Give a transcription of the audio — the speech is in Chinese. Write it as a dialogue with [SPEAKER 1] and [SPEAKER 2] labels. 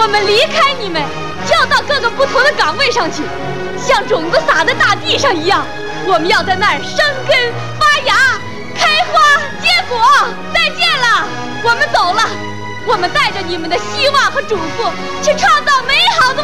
[SPEAKER 1] 们离开你们，跳到各个不同的岗位上去，像种子撒在大地上一样。我们要在那儿生根发芽，开花结果。再见了，我们走了。我们带着你们的希望和嘱咐，去创造美好的